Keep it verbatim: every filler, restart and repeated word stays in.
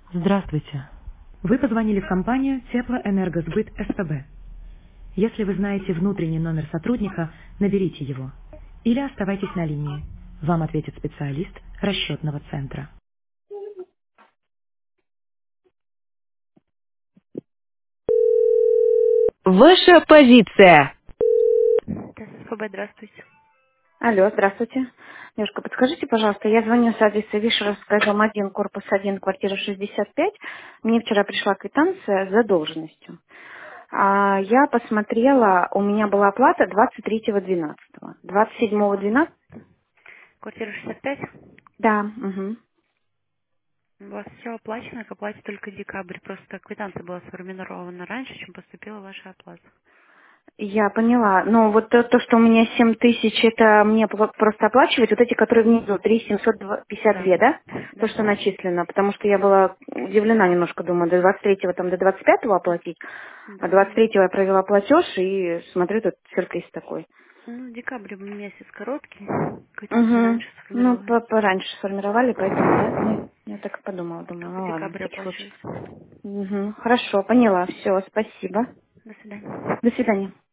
Здравствуйте. Вы позвонили в компанию Теплоэнергосбыт СПБ. Если вы знаете внутренний номер сотрудника, наберите его. Или оставайтесь на линии. Вам ответит специалист расчетного центра. Ваша позиция. СПБ, здравствуйте. Алло, здравствуйте. Девушка, подскажите, пожалуйста, я звоню с адреса Вишеровская, дом один, корпус один, квартира шестьдесят пять. Мне вчера пришла квитанция с задолженностью. А, я посмотрела, у меня была оплата двадцать третьего двенадцатого. двадцать седьмого двенадцатого? Квартира шестьдесят пять. Да, угу. У вас все оплачено, к оплате только декабрь. Просто квитанция была сформирована раньше, чем поступила ваша оплата. Я поняла. Но вот то, то, что у меня семь тысяч, это мне пл- просто оплачивать, вот эти, которые внизу, три тысячи семьсот пятьдесят Да. два, да? То, Да. что начислено. Потому что я была удивлена немножко, думаю, до двадцать третьего, там, до двадцать пятого оплатить. А Да. двадцать третьего я провела платеж и смотрю, тут сюрприз такой. Ну, декабрь месяц короткий. Квитанция Угу. раньше Ну, сформировали. по- пораньше сформировали, поэтому, да? Ну, я так и подумала, думаю, Только ну ладно, на декабрь всякий случай. оплачивается. Угу. Хорошо, поняла. Все, спасибо. До свидания. До свидания.